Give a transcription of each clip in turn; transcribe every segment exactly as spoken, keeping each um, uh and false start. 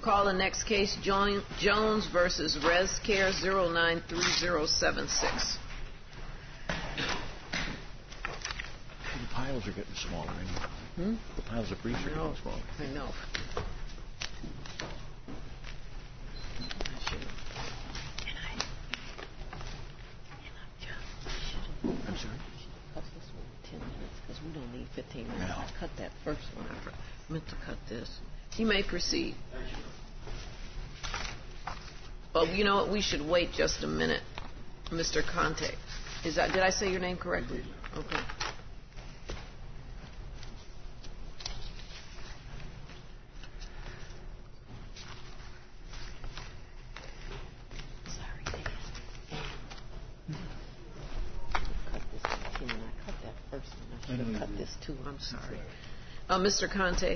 Call the next case, Jones versus ResCare zero nine three zero seven six. The piles are getting smaller anyway. Hmm? The piles of grease are getting smaller. I know. I'm sorry? Cut this one ten minutes because we don't need fifteen minutes. No. I cut that first one. I meant to cut this. You may proceed. Well, you know what? We should wait just a minute. Mister Conte. Is that, did I say your name correctly? Okay. Sorry, Dan. Cut this one. I cut that first one. I should have cut this too. I'm sorry. Uh, Mister Conte.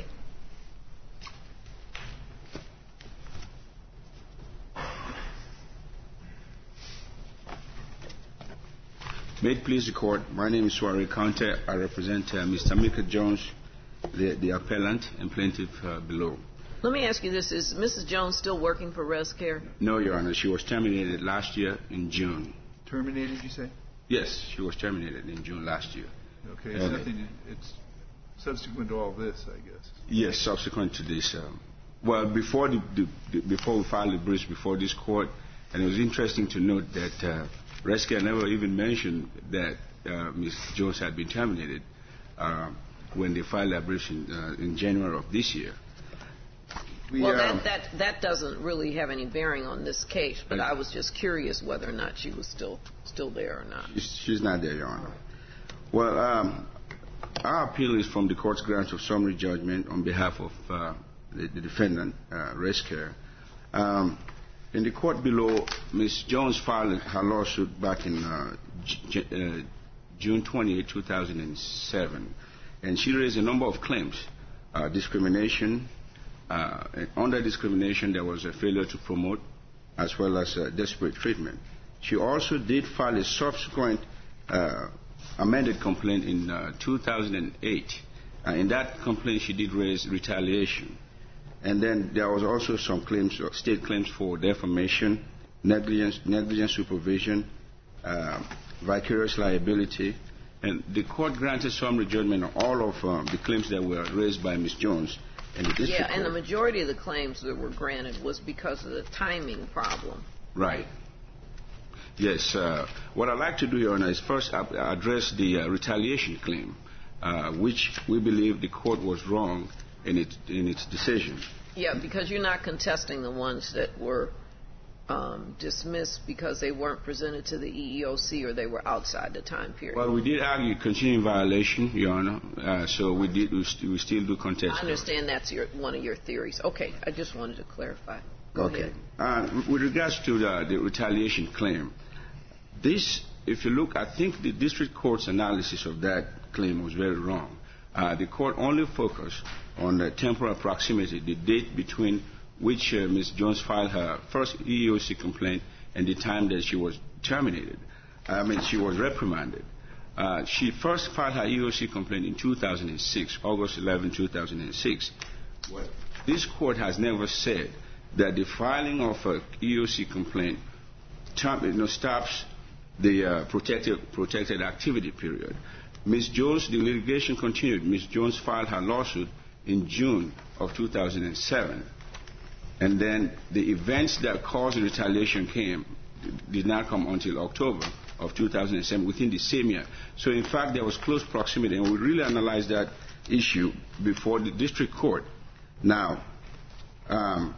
May it please the court, my name is Suare Conte. I represent uh, Mister Mika Jones, the, the appellant and plaintiff uh, below. Let me ask you this. Is Missus Jones still working for ResCare? No, Your Honor. She was terminated last year in June. Terminated, you say? Yes, she was terminated in June last year. Okay, it's, nothing, it's subsequent to all this, I guess. Yes, subsequent to this. Um, well, before the, the, the, before we filed the briefs before this court, and it was interesting to note that uh, ResCare never even mentioned that uh, Miz Jones had been terminated uh, when they filed their briefs in, uh, in January of this year. We, well, um, that, that that doesn't really have any bearing on this case, but I was just curious whether or not she was still still there or not. She's, she's not there, Your Honor. Well, um, our appeal is from the court's grant of summary judgment on behalf of uh, the, the defendant, uh, ResCare. Um, in the court below, Miz Jones filed her lawsuit back in uh, J- uh, June twenty-eighth, two thousand seven, and she raised a number of claims: uh, discrimination. Uh, under discrimination, there was a failure to promote, as well as uh, desperate treatment. She also did file a subsequent uh, amended complaint in uh, two thousand eight. Uh, in that complaint, she did raise retaliation. And then there was also some claims, state claims for defamation, negligence, negligent supervision, uh, vicarious liability. And the court granted summary judgment on all of um, the claims that were raised by Miz Jones. And the yeah, and court. The majority of the claims that were granted was because of the timing problem. Right. Yes. Uh, what I'd like to do, Your Honor, is first address the uh, retaliation claim, uh, which we believe the court was wrong in its in its decision. Yeah, because you're not contesting the ones that were um, dismissed because they weren't presented to the E E O C or they were outside the time period. Well, we did argue continuing violation, Your Honor. Uh, so we did we, st- we still do contest. I understand that's your one of your theories. Okay, I just wanted to clarify. Go okay. ahead. Uh, with regards to the, the retaliation claim, this, if you look, I think the district court's analysis of that claim was very wrong. Uh, the court only focused on the temporal proximity, the date between which uh, Miz Jones filed her first E E O C complaint and the time that she was terminated. I mean, she was reprimanded. Uh, she first filed her E E O C complaint in two thousand six, August eleventh, two thousand six. Well, this court has never said that the filing of an E E O C complaint term, you know, stops the uh, protected, protected activity period. Miz Jones, the litigation continued. Miz Jones filed her lawsuit in June of two thousand seven. And then the events that caused the retaliation came, did not come until October of two thousand seven, within the same year. So, in fact, there was close proximity, and we really analyzed that issue before the district court. Now, um,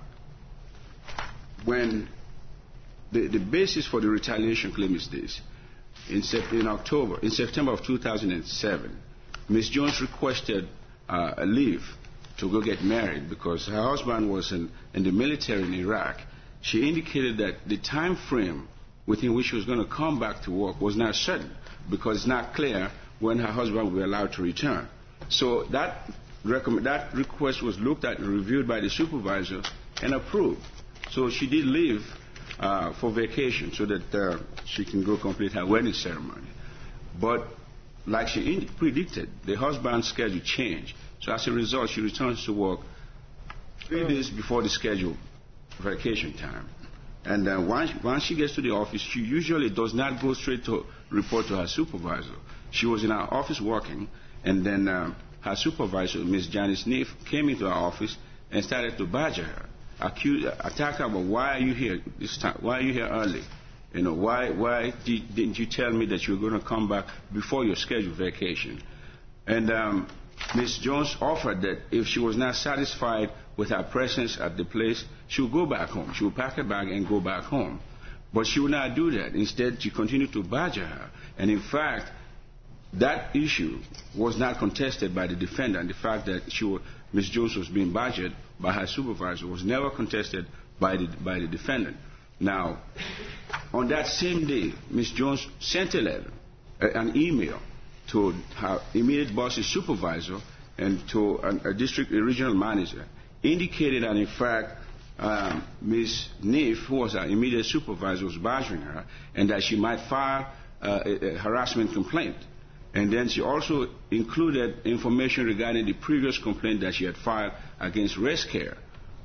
when the, the basis for the retaliation claim is this, in, sep- in October, in September of two thousand seven, Miz Jones requested uh, a leave to go get married because her husband was in, in the military in Iraq. She indicated that the time frame within which she was going to come back to work was not certain because it's not clear when her husband would be allowed to return. So that, recommend, that request was looked at and reviewed by the supervisor and approved. So she did leave uh, for vacation so that uh, she can go complete her wedding ceremony. But like she in- predicted, the husband's schedule changed. So as a result, she returns to work three days before the scheduled vacation time. And uh, once, once she gets to the office, she usually does not go straight to report to her supervisor. She was in her office working, and then uh, her supervisor, Miz Janice Neff, came into her office and started to badger her, accuse, attack her about, why are you here this time? Why are you here early? You know, why, why did, didn't you tell me that you were going to come back before your scheduled vacation? And um, Miz Jones offered that if she was not satisfied with her presence at the place, she would go back home. She would pack her bag and go back home. But she would not do that. Instead, she continued to badger her. And in fact, that issue was not contested by the defendant. The fact that she was, Miz Jones was being badgered by her supervisor was never contested by the, by the defendant. Now, on that same day, Miz Jones sent a letter, an email, to her immediate boss's supervisor and to a, a district a regional manager, indicated that in fact um, Miz Neff, who was her immediate supervisor, was badgering her, and that she might file uh, a, a harassment complaint. And then she also included information regarding the previous complaint that she had filed against ResCare.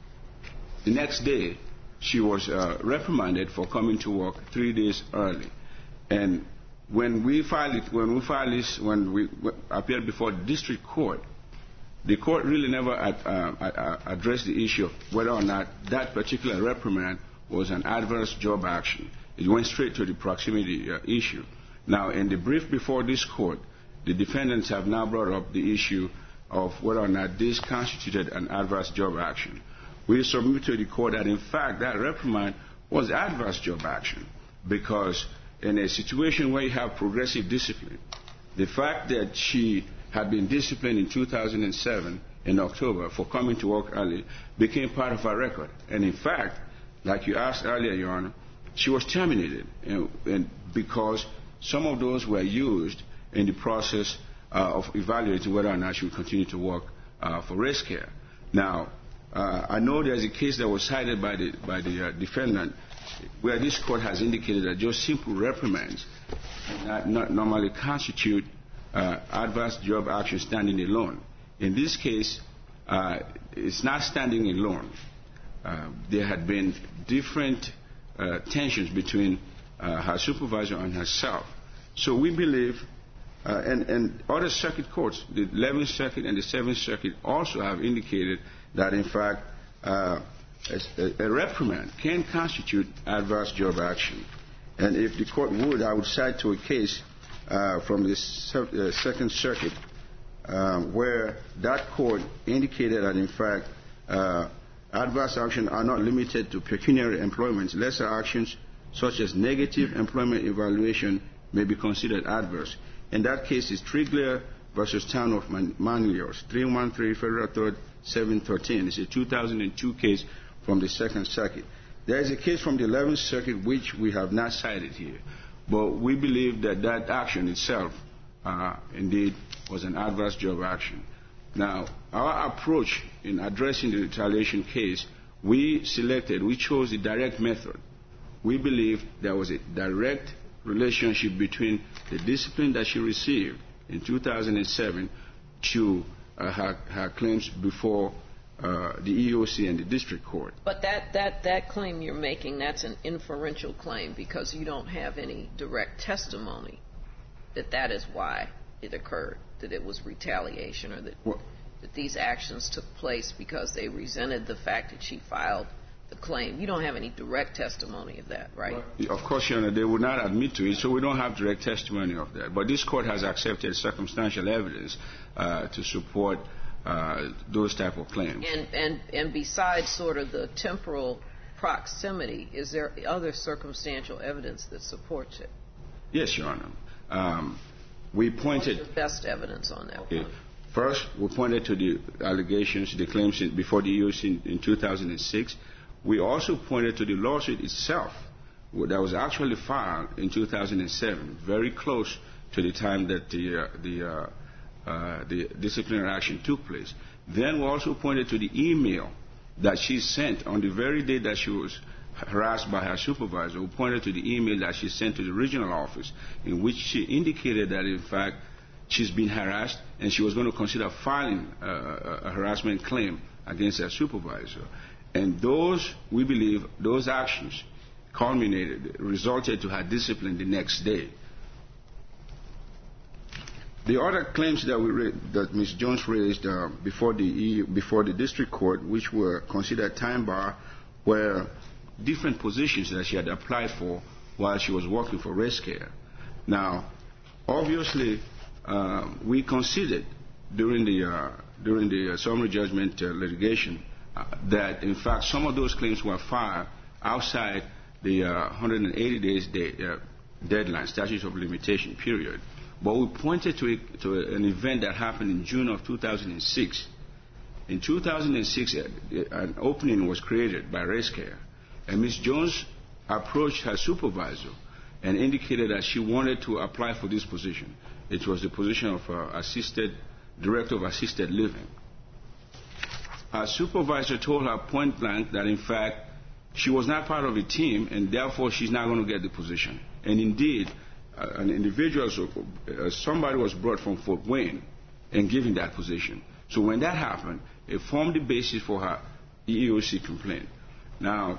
The next day, she was uh, reprimanded for coming to work three days early. And when we filed it, when we filed this, when we appeared before the district court, the court really never ad, uh, addressed the issue of whether or not that particular reprimand was an adverse job action. It went straight to the proximity uh, issue. Now, in the brief before this court, the defendants have now brought up the issue of whether or not this constituted an adverse job action. We submit to the court that, in fact, that reprimand was adverse job action because in a situation where you have progressive discipline, the fact that she had been disciplined in two thousand seven in October for coming to work early became part of her record. And in fact, like you asked earlier, Your Honor, she was terminated and, and because some of those were used in the process uh, of evaluating whether or not she would continue to work uh, for ResCare. Now, uh, I know there's a case that was cited by the, by the uh, defendant where this court has indicated that just simple reprimands not, not normally constitute uh, adverse job action standing alone. In this case, uh, it's not standing alone. Uh, there had been different uh, tensions between uh, her supervisor and herself. So we believe, uh, and, and other circuit courts, the eleventh Circuit and the seventh Circuit also have indicated that in fact uh, a, a reprimand can constitute adverse job action. And if the court would, I would cite to a case uh, from the uh, Second Circuit um, where that court indicated that in fact uh, adverse actions are not limited to pecuniary employment. Lesser actions such as negative employment evaluation may be considered adverse. In that case, is Trigler versus Town of Man- Manlius, three one three Federal third seven thirteen. It's a two thousand two case from the Second Circuit. There is a case from the eleventh Circuit which we have not cited here, but we believe that that action itself, uh, indeed, was an adverse job action. Now, our approach in addressing the retaliation case, we selected, we chose the direct method. We believe there was a direct relationship between the discipline that she received in two thousand seven to uh, her, her claims before uh, the E E O C and the district court. But that, that, that claim you're making, that's an inferential claim because you don't have any direct testimony that that is why it occurred, that it was retaliation or that, well, that these actions took place because they resented the fact that she filed the claim. You don't have any direct testimony of that, right? Of course, Your Honor, they would not admit to it, so we don't have direct testimony of that. But this court has accepted circumstantial evidence uh, to support uh, those type of claims. And, and, and besides sort of the temporal proximity, is there other circumstantial evidence that supports it? Yes, Your Honor. Um, we pointed... What's the best evidence on that? Okay. First, we pointed to the allegations, the claims in, before the E E O C in, in two thousand six. We also pointed to the lawsuit itself that was actually filed in two thousand seven, very close to the time that the, uh, the, uh, uh, the disciplinary action took place. Then we also pointed to the email that she sent on the very day that she was harassed by her supervisor. We pointed to the email that she sent to the regional office in which she indicated that, in fact, she's been harassed and she was going to consider filing uh, a harassment claim against her supervisor. And those, we believe, those actions culminated, resulted to her discipline the next day. The other claims that we ra- that Miz Jones raised uh, before the E U, before the district court, which were considered time bar, were different positions that she had applied for while she was working for ResCare. Now, obviously, uh, we considered during the uh, during the uh, summary judgment uh, litigation uh, that, in fact, some of those claims were filed outside the uh, one hundred eighty days de- uh, deadline, statute of limitation period. But we pointed to, it, to an event that happened in June of two thousand six. In two thousand six, an opening was created by ResCare, and Miz Jones approached her supervisor and indicated that she wanted to apply for this position. It was the position of uh, assisted director of assisted living. Her supervisor told her point blank that, in fact, she was not part of the team, and therefore she's not going to get the position. And indeed, uh, an individual, uh, somebody was brought from Fort Wayne and given that position. So when that happened, it formed the basis for her E E O C complaint. Now,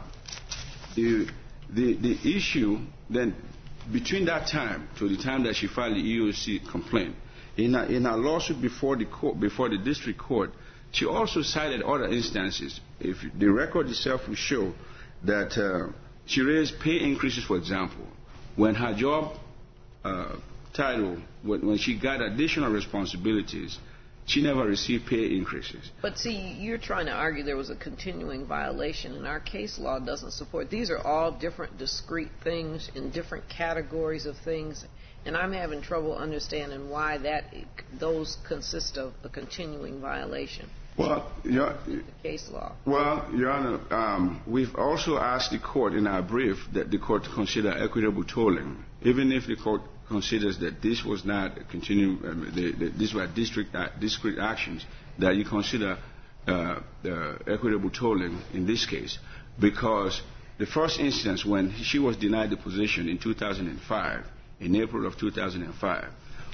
the, the, the issue then, between that time to the time that she filed the E E O C complaint, in a, in a lawsuit before the court, before the district court, she also cited other instances. If the record itself will show that uh, she raised pay increases, for example, when her job uh, title, when, when she got additional responsibilities, she never received pay increases. But see, you're trying to argue there was a continuing violation, and our case law doesn't support. These are all different discrete things in different categories of things, and I'm having trouble understanding why that those consist of a continuing violation. Well, your, the case law. Well, Your Honor, um, we've also asked the court in our brief that the court consider equitable tolling, even if the court considers that this was not a continuing, um, the, the, these were district, uh, discrete actions, that you consider uh, uh, equitable tolling in this case, because the first instance when she was denied the position in two thousand five, in April of two thousand five,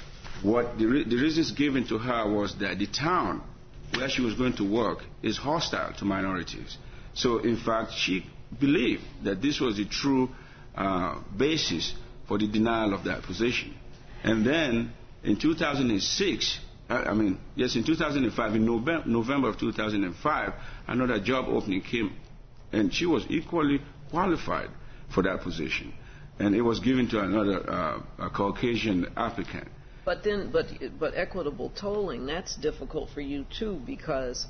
what the, re- the reasons given to her was that the town where she was going to work is hostile to minorities. So, in fact, she believed that this was the true uh, basis for the denial of that position. And then, in two thousand six, I mean, yes, in two thousand five, in November, November of two thousand five, another job opening came, and she was equally qualified for that position. And it was given to another uh, a Caucasian applicant. But then, but but equitable tolling, that's difficult for you too, because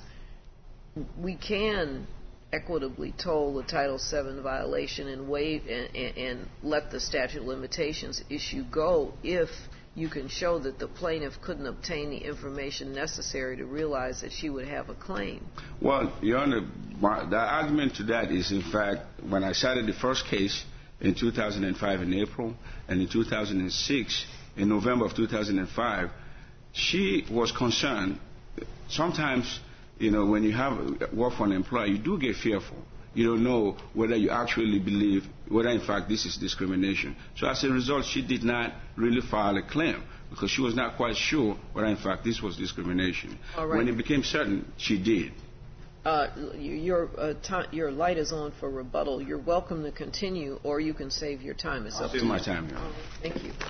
we can equitably toll the Title seven violation and waive and, and, and let the statute of limitations issue go if you can show that the plaintiff couldn't obtain the information necessary to realize that she would have a claim. Well, Your Honor, my, the argument to that is, in fact, when I cited the first case in two thousand five in April, and in two thousand six, in November of two thousand five, she was concerned. Sometimes, you know, when you have work for an employer, you do get fearful. You don't know whether you actually believe, whether in fact this is discrimination. So as a result, she did not really file a claim because she was not quite sure whether in fact this was discrimination. All right. When it became certain, she did. Uh, your uh, t- your light is on for rebuttal. You're welcome to continue, or you can save your time. It's I'll up save to my you. time, Your Honor. Thank you.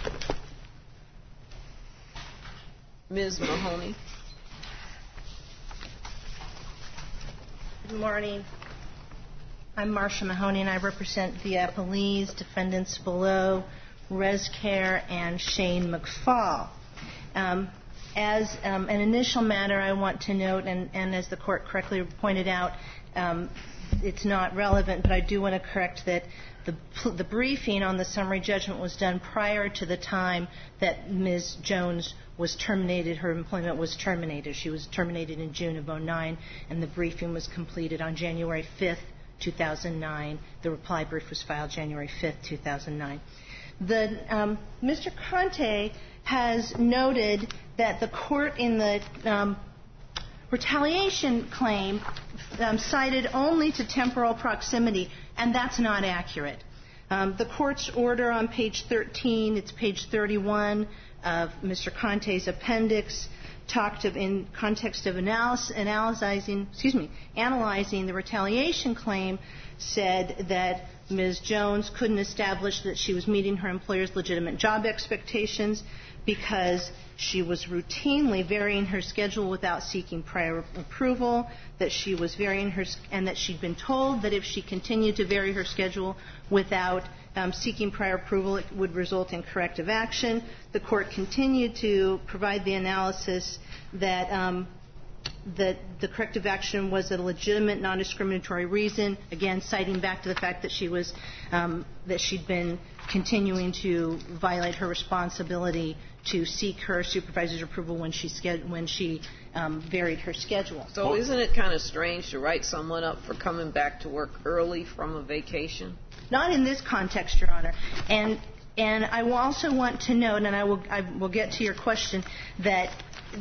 Miz Mahoney. Good morning. I'm Marsha Mahoney, and I represent the appellees, defendants below, ResCare, and Shane McFall. Um, as um, an initial matter, I want to note, and, and as the court correctly pointed out, um, it's not relevant, but I do want to correct that the, the briefing on the summary judgment was done prior to the time that Miz Jones was terminated. Her employment was terminated. She was terminated in June of oh nine, and the briefing was completed on January fifth, two thousand nine. The reply brief was filed January fifth, two thousand nine. The, um, Mister Conte has noted that the court in the um, retaliation claim um, cited only to temporal proximity, and that's not accurate. Um, the court's order on page thirteen, it's page thirty-one of Mister Conte's appendix, talked of in context of analysis, analyzing, excuse me, analyzing the retaliation claim, said that Miz Jones couldn't establish that she was meeting her employer's legitimate job expectations because she was routinely varying her schedule without seeking prior approval, that she was varying her, and that she'd been told that if she continued to vary her schedule without um, seeking prior approval, it would result in corrective action. The court continued to provide the analysis that um, that the corrective action was a legitimate, non-discriminatory reason, again, citing back to the fact that she was um, that she'd been continuing to violate her responsibility to seek her supervisor's approval when she when she um, varied her schedule. So isn't it kind of strange to write someone up for coming back to work early from a vacation? Not in this context, Your Honor. And and I will also want to note, and I will I will get to your question, that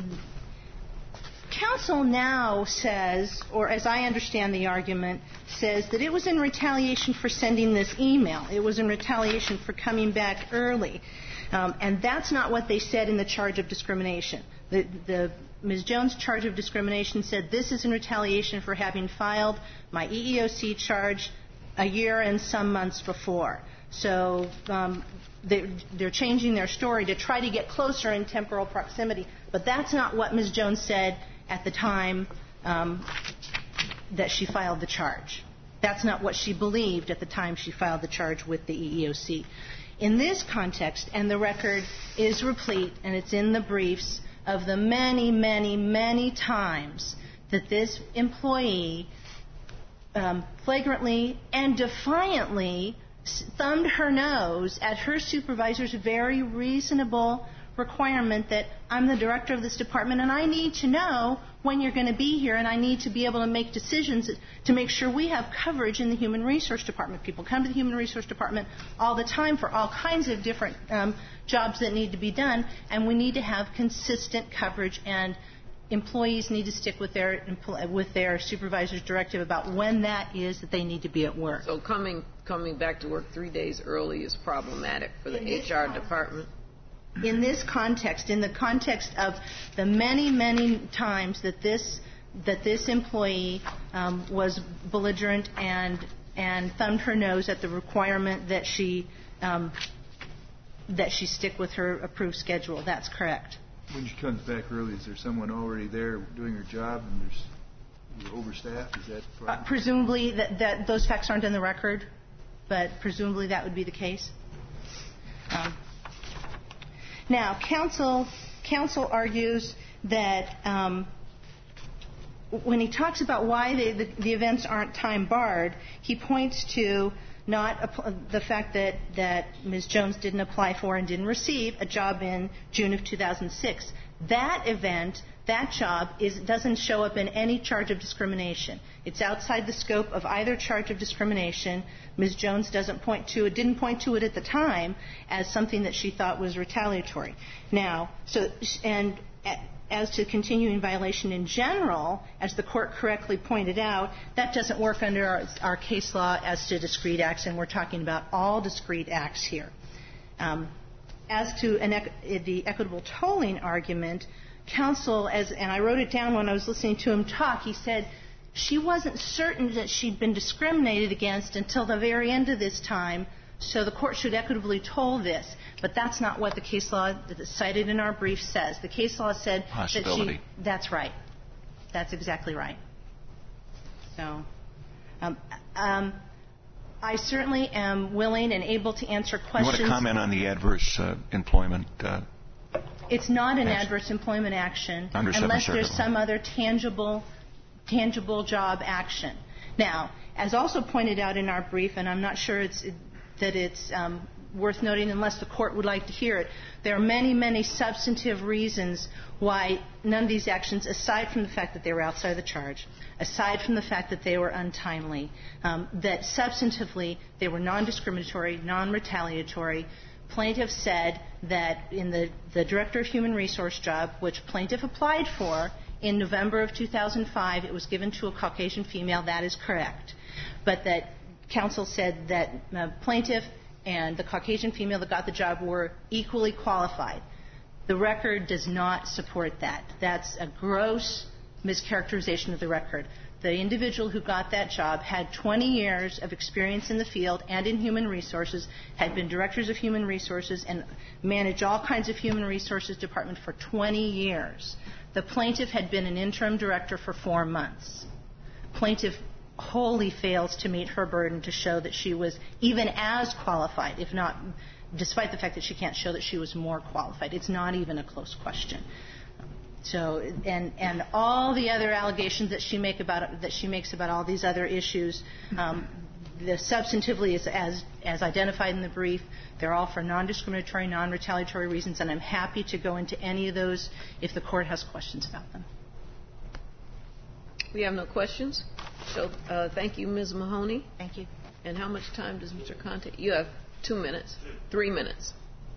counsel now says, or as I understand the argument, says that it was in retaliation for sending this email. It was in retaliation for coming back early. Um, and that's not what they said in the charge of discrimination. The, the Miz Jones' charge of discrimination said this is in retaliation for having filed my E E O C charge a year and some months before. So um, they, they're changing their story to try to get closer in temporal proximity. But that's not what Miz Jones said at the time um, that she filed the charge. That's not what she believed at the time she filed the charge with the E E O C. In this context, and the record is replete, and it's in the briefs, of the many, many, many times that this employee um, flagrantly and defiantly thumbed her nose at her supervisor's very reasonable requirement that I'm the director of this department and I need to know when you're going to be here and I need to be able to make decisions to make sure we have coverage in the Human Resource Department. People come to the Human Resource Department all the time for all kinds of different um, jobs that need to be done, and we need to have consistent coverage, and employees need to stick with their with their supervisor's directive about when that is that they need to be at work. So coming coming back to work three days early is problematic for the H R department? In this context, in the context of the many, many times that this that this employee um, was belligerent and and thumbed her nose at the requirement that she um, that she stick with her approved schedule, that's correct. When she comes back early, is there someone already there doing her job and there's you're overstaffed? Is that uh, presumably that, that those facts aren't in the record, but presumably that would be the case. Um, Now, counsel, counsel argues that um, when he talks about why the, the, the events aren't time barred, he points to not a, the fact that, that Miz Jones didn't apply for and didn't receive a job in June of two thousand six. That event, that job, is, doesn't show up in any charge of discrimination. It's outside the scope of either charge of discrimination. Miz Jones doesn't point to it, didn't point to it at the time as something that she thought was retaliatory. Now, so, and as to continuing violation in general, as the court correctly pointed out, that doesn't work under our, our case law as to discrete acts, and we're talking about all discrete acts here. Um, as to an, the equitable tolling argument, counsel, as, and I wrote it down when I was listening to him talk, he said she wasn't certain that she'd been discriminated against until the very end of this time, so the court should equitably toll this. But that's not what the case law that is cited in our brief says. The case law said that she... That's right. That's exactly right. So, um, um, I certainly am willing and able to answer questions. You want to comment on the adverse uh, employment? Uh, it's not an action. adverse employment action Under unless Circuit there's law. some other tangible, tangible job action. Now, as also pointed out in our brief, and I'm not sure it's, that it's um, worth noting unless the court would like to hear it, there are many, many substantive reasons why none of these actions, aside from the fact that they were outside the charge, aside from the fact that they were untimely, um, that substantively they were non-discriminatory, non-retaliatory. Plaintiff said that in the, the Director of Human Resource job, which plaintiff applied for in November of two thousand five, it was given to a Caucasian female. That is correct. But that counsel said that uh, plaintiff and the Caucasian female that got the job were equally qualified. The record does not support that. That's a gross mischaracterization of the record. The individual who got that job had twenty years of experience in the field and in human resources, had been directors of human resources, and managed all kinds of human resources department for twenty years. The plaintiff had been an interim director for four months. Plaintiff wholly fails to meet her burden to show that she was even as qualified, if not, despite the fact that she can't show that she was more qualified. It's not even a close question. So, and and all the other allegations that she make about that she makes about all these other issues, um, the substantively is as as identified in the brief. They're all for non-discriminatory, non-retaliatory reasons, and I'm happy to go into any of those if the court has questions about them. We have no questions. So, uh, thank you, Miz Mahoney. Thank you. And how much time does Mister Conte? You have two minutes, three minutes.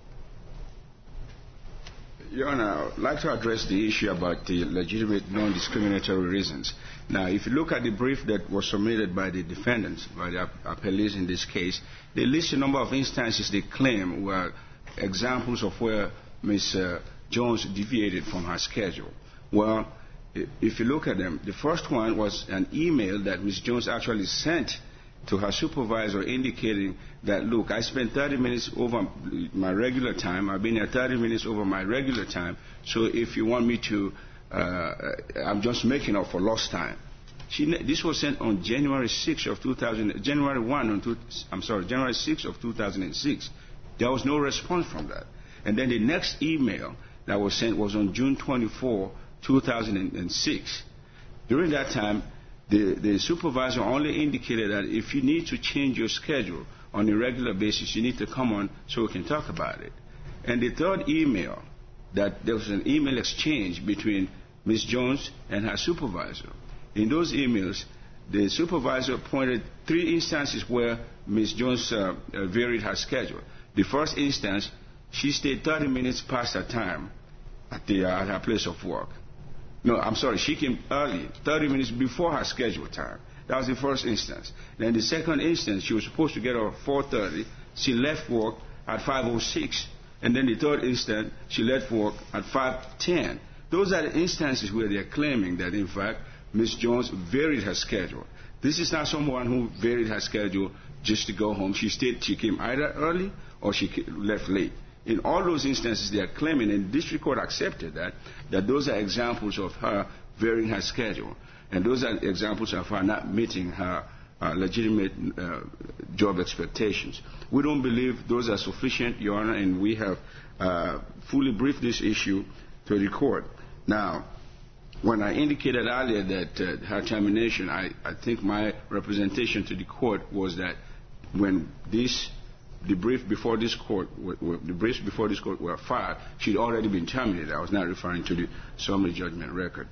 Your Honor, I'd like to address the issue about the legitimate non-discriminatory reasons. Now, if you look at the brief that was submitted by the defendants, by the appellees in this case, they list a number of instances they claim were examples of where Miz Uh, Jones deviated from her schedule. Well, if you look at them, the first one was an email that Miz Jones actually sent to her supervisor indicating that, look, I spent thirty minutes over my regular time. I've been here thirty minutes over my regular time. So if you want me to, uh, I'm just making up for lost time. She, this was sent on January sixth of two thousand, January first on two, I'm sorry, January sixth of two thousand six. There was no response from that. And then the next email that was sent was on June twenty-fourth, two thousand six. During that time, The, the supervisor only indicated that if you need to change your schedule on a regular basis, you need to come on so we can talk about it. And the third email, that there was an email exchange between Miz Jones and her supervisor. In those emails, the supervisor pointed three instances where Miz Jones uh, uh, varied her schedule. The first instance, she stayed thirty minutes past her time at, the, uh, at her place of work. No, I'm sorry, she came early, thirty minutes before her scheduled time. That was the first instance. Then the second instance, she was supposed to get off at four thirty. She left work at five oh six. And then the third instance, she left work at five ten. Those are the instances where they are claiming that, in fact, Miz Jones varied her schedule. This is not someone who varied her schedule just to go home. She stayed, she came either early or she left late. In all those instances, they are claiming, and the district court accepted that, that those are examples of her varying her schedule. And those are examples of her not meeting her uh, legitimate uh, job expectations. We don't believe those are sufficient, Your Honor, and we have uh, fully briefed this issue to the court. Now, when I indicated earlier that uh, her termination, I, I think my representation to the court was that when this The brief before this court, the briefs before this court were filed, she'd already been terminated. I was not referring to the summary judgment record.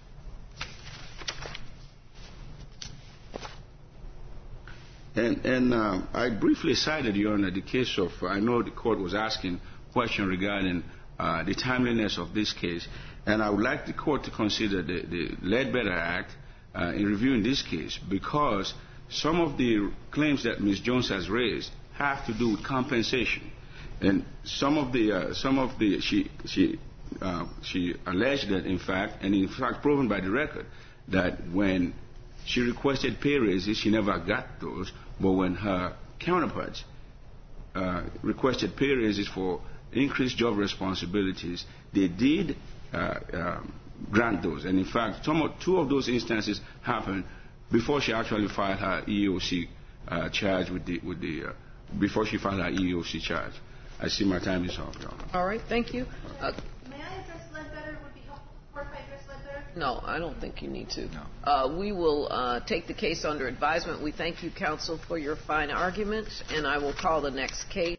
And, and uh, I briefly cited, Your Honor, the case of, I know the court was asking question regarding uh, the timeliness of this case, and I would like the court to consider the, the Ledbetter Act uh, in reviewing this case, because some of the claims that Miz Jones has raised have to do with compensation, and some of the uh, some of the she she uh, she alleged that, in fact, and in fact proven by the record, that when she requested pay raises, she never got those, but when her counterparts uh, requested pay raises for increased job responsibilities, they did uh, um, grant those, and in fact, some of, two of those instances happened before she actually filed her E E O C uh, charge with the with the uh, before she filed her E E O C charge. I see my time is up, Your Honor. All right, thank you. Uh, May I address Ledbetter? Would be helpful for if I address Ledbetter? no, I don't think you need to. No. Uh, we will uh, take the case under advisement. We thank you, counsel, for your fine arguments, and I will call the next case.